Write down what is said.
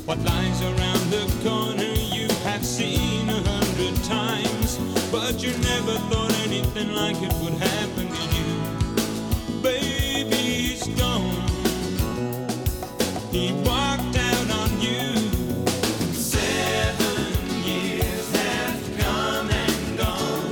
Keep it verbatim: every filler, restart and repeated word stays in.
What lies around the corner you have seen a hundred times, but you never thought anything like it would happen to you. Baby, he's gone. He was